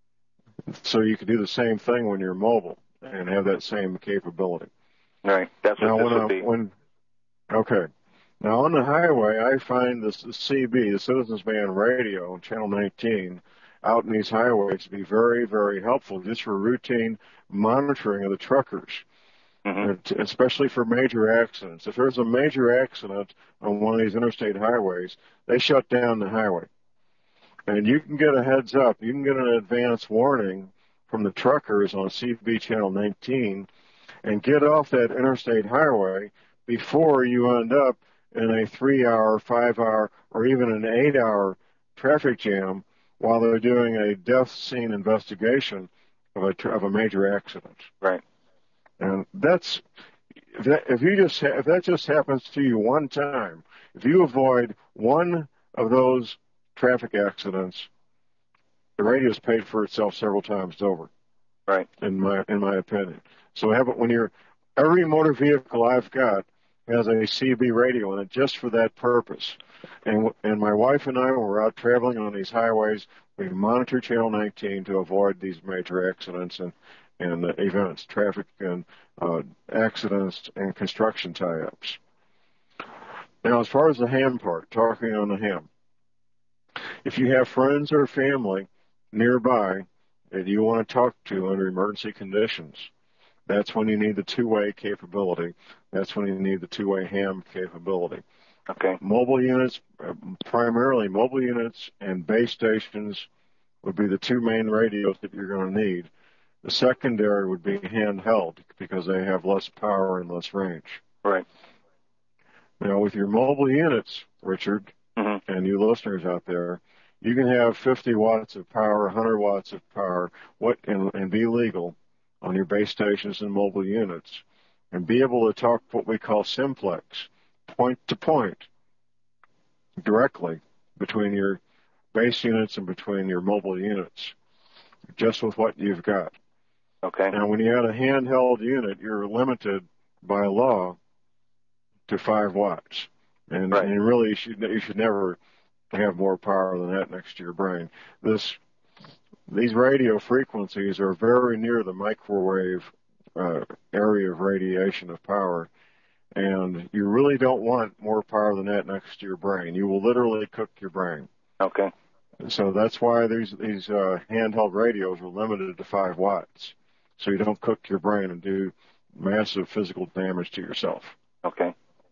so you can do the same thing when you're mobile and have that same capability. Right. That's Now, what when, this I, would be. when okay, now on the highway, I find this C B, the Citizens Band Radio, channel nineteen, out in these highways to be very, very helpful just for routine monitoring of the truckers. Mm-hmm. Especially for major accidents. If there's a major accident on one of these interstate highways, they shut down the highway. And you can get a heads up. You can get an advance warning from the truckers on C B channel nineteen and get off that interstate highway before you end up in a three-hour, five-hour, or even an eight-hour traffic jam while they're doing a death scene investigation of a, tr- of a major accident. Right. And that's if that if you just ha- if that just happens to you one time, if you avoid one of those traffic accidents, the radio's paid for itself several times over. Right. In my in my opinion. So have it when you're every motor vehicle I've got has a C B radio in it just for that purpose. And and my wife and I, when we're out traveling on these highways, we monitor channel nineteen to avoid these major accidents and. and uh, events, traffic and uh, accidents and construction tie-ups. Now, as far as the ham part, talking on the ham, if you have friends or family nearby that you want to talk to under emergency conditions, that's when you need the two-way capability. That's when you need the two-way ham capability. Okay. Mobile units, uh, primarily mobile units and base stations would be the two main radios that you're going to need. The secondary would be handheld because they have less power and less range. Right. Now, with your mobile units, Richard, mm-hmm. and you listeners out there, you can have fifty watts of power, one hundred watts of power, what and, and be legal on your base stations and mobile units, and be able to talk what we call simplex, point to point, directly between your base units and between your mobile units, just with what you've got. Okay. Now, when you add a handheld unit, you're limited by law to five watts, and, right. and really you should you should never have more power than that next to your brain. This these radio frequencies are very near the microwave uh, area of radiation of power, and you really don't want more power than that next to your brain. You will literally cook your brain. Okay. And so that's why these these uh, handheld radios are limited to five watts, so you don't cook your brain and do massive physical damage to yourself. Okay.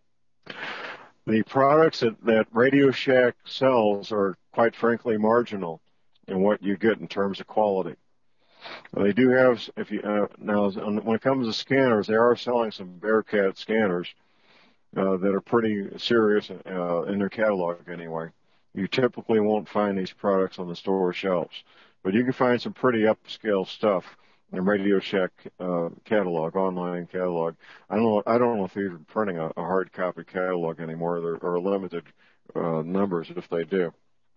The products that, that Radio Shack sells are, quite frankly, marginal in what you get in terms of quality. They do have, if you uh, now when it comes to scanners, they are selling some Bearcat scanners uh, that are pretty serious uh, in their catalog anyway. You typically won't find these products on the store shelves, but you can find some pretty upscale stuff in Radio Shack uh, catalog, online catalog. I don't know. I don't know if they're even printing a, a hard copy catalog anymore. There are limited uh, numbers if they do.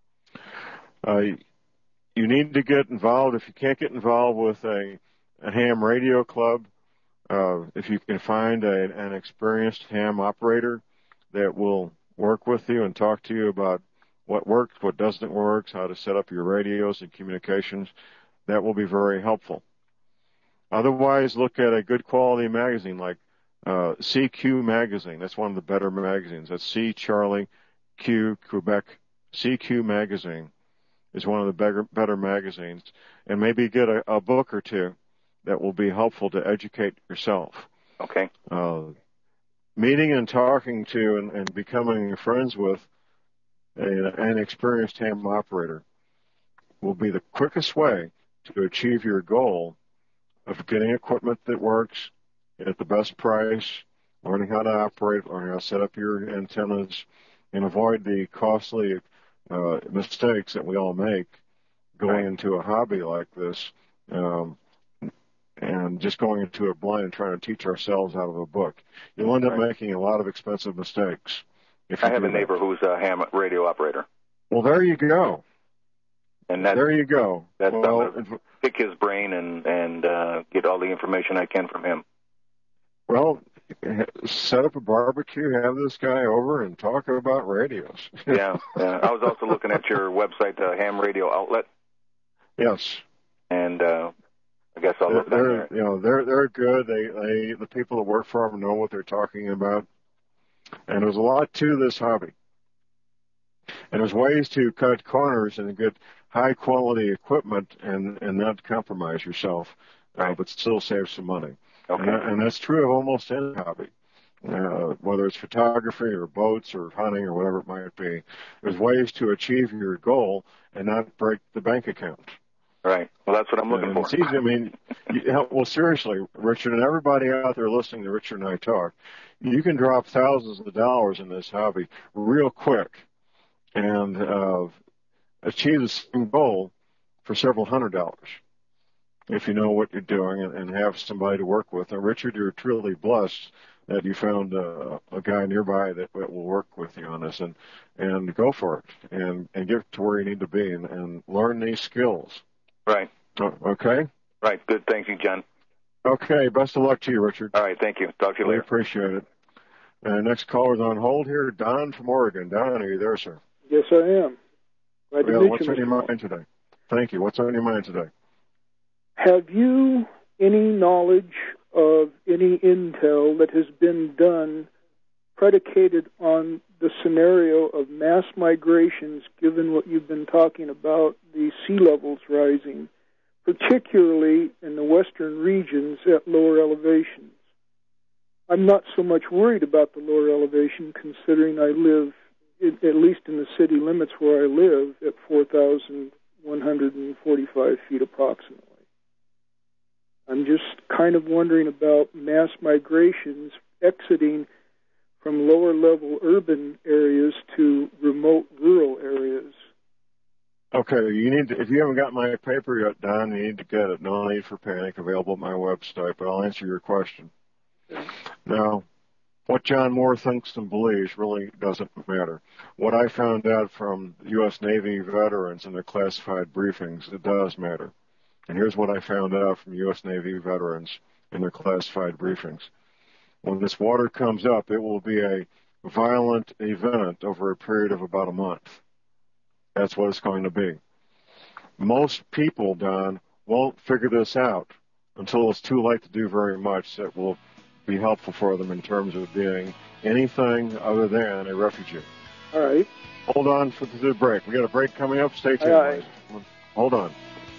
Uh, you need to get involved. If you can't get involved with a, a ham radio club, uh, if you can find a, an experienced ham operator that will work with you and talk to you about what works, what doesn't work, how to set up your radios and communications, that will be very helpful. Otherwise, look at a good quality magazine like uh, C Q Magazine. That's one of the better magazines. That's C Charlie Q Quebec. C Q Magazine is one of the better, better magazines. And maybe get a, a book or two that will be helpful to educate yourself. Okay. Uh, meeting and talking to and, and becoming friends with a, an experienced ham operator will be the quickest way to achieve your goal of getting equipment that works at the best price, learning how to operate, learning how to set up your antennas, and avoid the costly uh, mistakes that we all make going right. into a hobby like this, um, and just going into it blind and trying to teach ourselves out of a book. You'll end up right. making a lot of expensive mistakes. If I have a neighbor that. who's a ham radio operator. Well, there you go. And that, there you go. That's well, I'm gonna pick his brain and and uh, get all the information I can from him. Well, set up a barbecue, have this guy over, and talk about radios. yeah, yeah. I was also looking at your website, uh, Ham Radio Outlet. Yes. And uh, I guess I'll they're, look down they're, there. You know, they're they're good. They they the people that work for them know what they're talking about, and there's a lot to this hobby. And there's ways to cut corners and get high quality equipment and, and not compromise yourself, right. uh, but still save some money. Okay. And, that, and that's true of almost any hobby, uh, whether it's photography or boats or hunting or whatever it might be. There's ways to achieve your goal and not break the bank account. Right. Well, that's what I'm looking and for. It's easy. I mean, you, well, seriously, Richard, and everybody out there listening to Richard and I talk, you can drop thousands of dollars in this hobby real quick and uh, achieve the same goal for several hundred dollars if you know what you're doing and, and have somebody to work with. And Richard, you're truly blessed that you found uh, a guy nearby that, that will work with you on this, and and go for it and and get to where you need to be and, and learn these skills. Right. Uh, okay. Right. Good. Thank you, John. Okay. Best of luck to you, Richard. All right. Thank you. Talk to you I later. Appreciate it. Uh, next caller's on hold here. Don from Oregon. Don, are you there, sir? Yes, I am. Glad to well, meet what's you, on your Mister mind today? Thank you. What's on your mind today? Have you any knowledge of any intel that has been done predicated on the scenario of mass migrations, given what you've been talking about, the sea levels rising, particularly in the western regions at lower elevations? I'm not so much worried about the lower elevation, considering I live, at least in the city limits where I live, at four thousand one hundred forty-five feet approximately. I'm just kind of wondering about mass migrations exiting from lower-level urban areas to remote rural areas. Okay, you need to, if you haven't got my paper yet, Don, you need to get it. No Need for Panic, available at my website, but I'll answer your question. Now, what John Moore thinks and believes really doesn't matter. What I found out from U S Navy veterans in their classified briefings, it does matter. And here's what I found out from U S Navy veterans in their classified briefings. When this water comes up, it will be a violent event over a period of about a month. That's what it's going to be. Most people, Don, won't figure this out until it's too late to do very much that will be helpful for them in terms of being anything other than a refugee. All right. Hold on for the break. We got a break coming up. Stay tuned. All right. Hold on.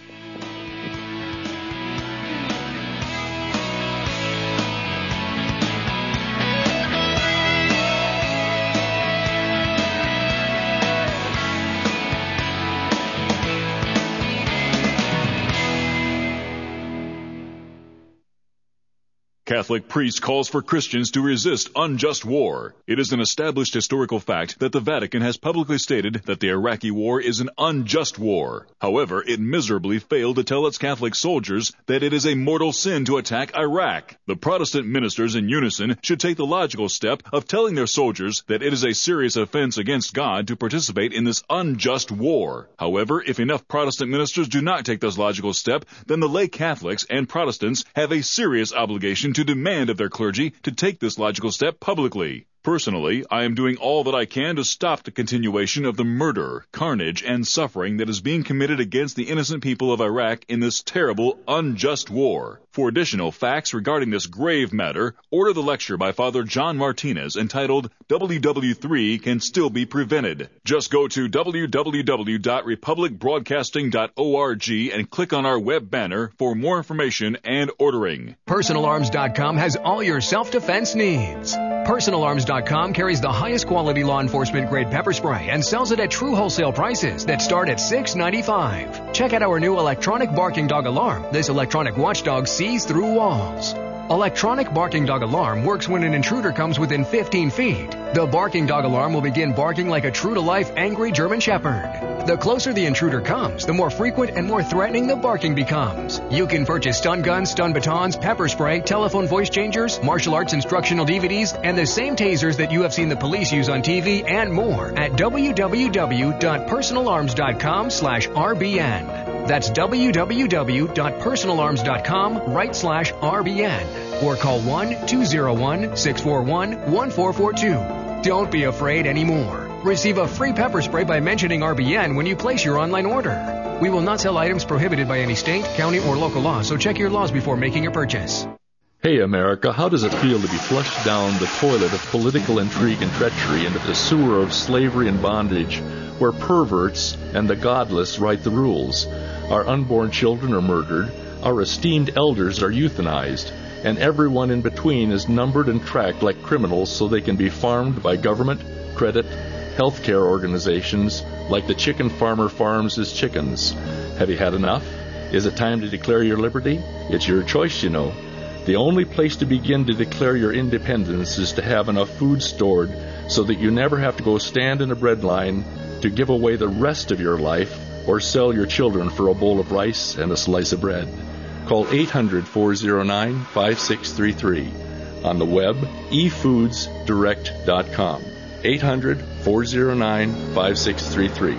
Catholic priest calls for Christians to resist unjust war. It is an established historical fact that the Vatican has publicly stated that the Iraqi war is an unjust war. However, it miserably failed to tell its Catholic soldiers that it is a mortal sin to attack Iraq. The Protestant ministers in unison should take the logical step of telling their soldiers that it is a serious offense against God to participate in this unjust war. However, if enough Protestant ministers do not take this logical step, then the lay Catholics and Protestants have a serious obligation to to demand of their clergy to take this logical step publicly. Personally, I am doing all that I can to stop the continuation of the murder, carnage, and suffering that is being committed against the innocent people of Iraq in this terrible, unjust war. For additional facts regarding this grave matter, order the lecture by Father John Martinez entitled W W three Can Still Be Prevented. Just go to w w w dot republic broadcasting dot org and click on our web banner for more information and ordering. personal arms dot com has all your self-defense needs. personal arms dot com carries the highest quality law enforcement grade pepper spray and sells it at true wholesale prices that start at six ninety-five. Check out our new electronic barking dog alarm. This electronic watchdog sees through walls. Electronic barking dog alarm works when an intruder comes within fifteen feet. The barking dog alarm will begin barking like a true-to-life angry German shepherd. The closer the intruder comes, the more frequent and more threatening the barking becomes. You can purchase stun guns, stun batons, pepper spray, telephone voice changers, martial arts instructional D V Ds, and the same tasers that you have seen the police use on T V and more at w w w dot personal arms dot com slash R B N. That's w w w dot personal arms dot com right slash R B N or call one two zero one, six four one, one four four two. Don't be afraid anymore. Receive a free pepper spray by mentioning R B N when you place your online order. We will not sell items prohibited by any state, county, or local law, so check your laws before making a purchase. Hey, America, how does it feel to be flushed down the toilet of political intrigue and treachery into the sewer of slavery and bondage, where perverts and the godless write the rules? Our unborn children are murdered, our esteemed elders are euthanized, and everyone in between is numbered and tracked like criminals so they can be farmed by government, credit, healthcare organizations like the chicken farmer farms his chickens. Have you had enough? Is it time to declare your liberty? It's your choice, you know. The only place to begin to declare your independence is to have enough food stored so that you never have to go stand in a bread line to give away the rest of your life or sell your children for a bowl of rice and a slice of bread. Call eight hundred, four oh nine, five six three three. On the web, e foods direct dot com. eight hundred, four oh nine, five six three three.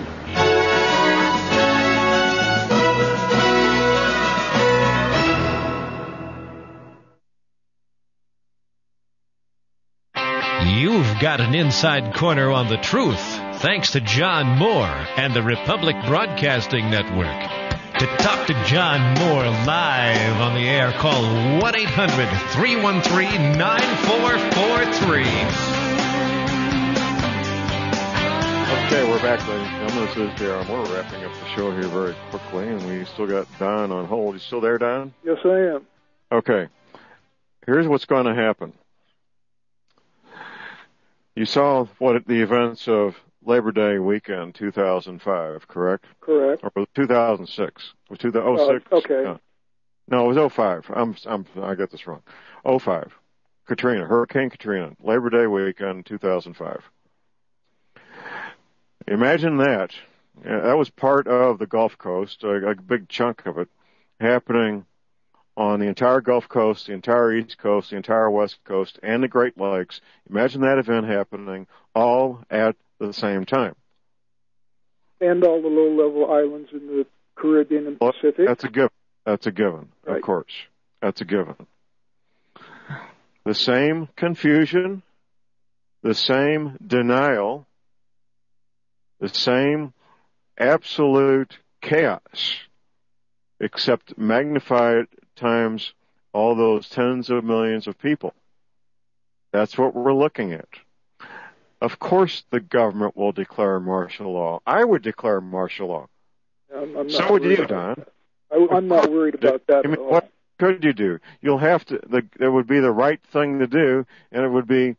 You've got an inside corner on the truth, thanks to John Moore and the Republic Broadcasting Network. To talk to John Moore live on the air, call one eight hundred, three one three, nine four four three. Okay, we're back, ladies and gentlemen. This is J R Moore. We're wrapping up the show here very quickly, and we still got Don on hold. You still there, Don? Yes, I am. Okay. Here's what's going to happen. You saw what the events of Labor Day weekend two thousand five, correct? Correct. Or two thousand six. It was two thousand six? Uh, okay. Yeah. No, it was oh five. I'm, I'm, I got this wrong. oh five. Katrina, Hurricane Katrina, Labor Day weekend, two thousand five. Imagine that. That was part of the Gulf Coast, a, a big chunk of it, happening on the entire Gulf Coast, the entire East Coast, the entire West Coast, and the Great Lakes. Imagine that event happening all at the same time. And all the low-level islands in the Caribbean and Pacific. That's a given. That's a given, right. Of course. That's a given. The same confusion, the same denial, the same absolute chaos, except magnified times all those tens of millions of people. That's what we're looking at. Of course the government will declare martial law. I would declare martial law. I'm, I'm so would you, Don. I, I'm not worried about that I mean, at all. what could you do? You'll have to, the, it would be the right thing to do, and it would be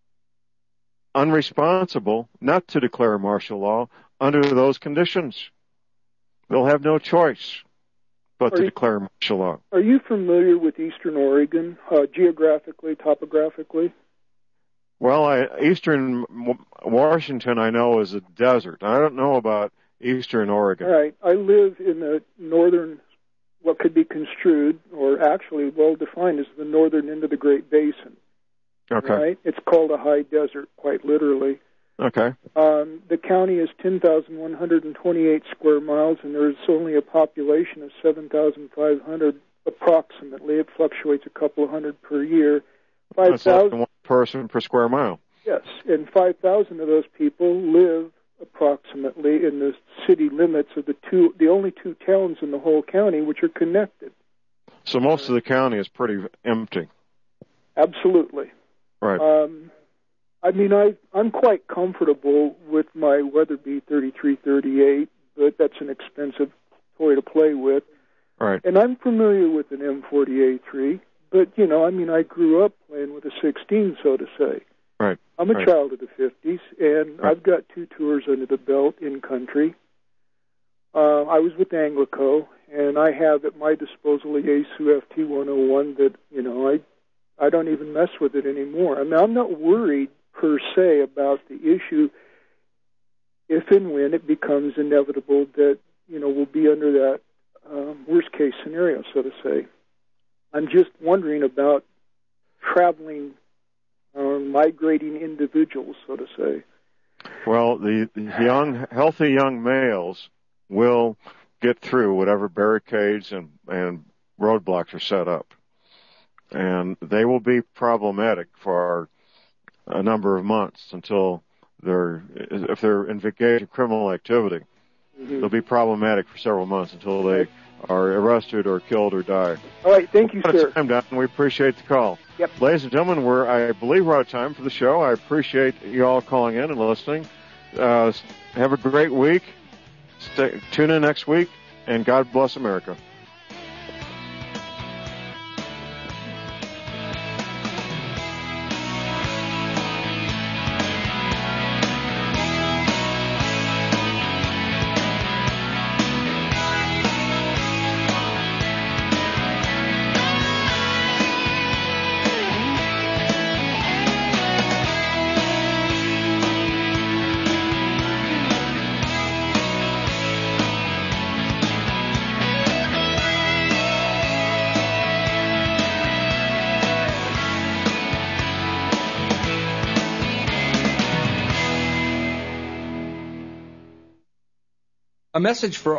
unresponsible not to declare martial law under those conditions. They'll have no choice but are to you, declare martial law. Are you familiar with Eastern Oregon, uh, geographically, topographically? Well, I, Eastern Washington, I know, is a desert. I don't know about Eastern Oregon. All right. I live in the northern, what could be construed, or actually well-defined as the northern end of the Great Basin. Okay. Right? It's called a high desert, quite literally. Okay. Um, the county is ten thousand one hundred twenty-eight square miles, and there is only a population of seven thousand five hundred approximately. It fluctuates a couple of hundred per year. five thousand one person per square mile. Yes, and five thousand of those people live approximately in the city limits of the two, the only two towns in the whole county which are connected. So most of the county is pretty empty. Absolutely. Right. Um, I mean, I, I'm quite comfortable with my Weatherby thirty-three thirty-eight, but that's an expensive toy to play with. Right. And I'm familiar with an M forty A three, but, you know, I mean, I grew up playing with a sixteen, so to say. Right. I'm a right. child of the fifties, and right. I've got two tours under the belt in country. Uh, I was with Anglico, and I have at my disposal a Yaesu F T one oh one that, you know, I I don't even mess with it anymore. I mean, I'm not worried per se about the issue if and when it becomes inevitable that, you know, we'll be under that um, worst-case scenario, so to say. I'm just wondering about traveling, uh, migrating individuals, so to say. Well, the, the young, healthy young males will get through whatever barricades and, and roadblocks are set up. And they will be problematic for a number of months until they're, if they're engaged in criminal activity, mm-hmm. they'll be problematic for several months until they are arrested or killed or die. All right, thank you, sir. Time, Don. We appreciate the call. Yep. Ladies and gentlemen, we're, I believe we're out of time for the show. I appreciate you all calling in and listening. Uh, have a great week. Stay, tune in next week, and God bless America. A message for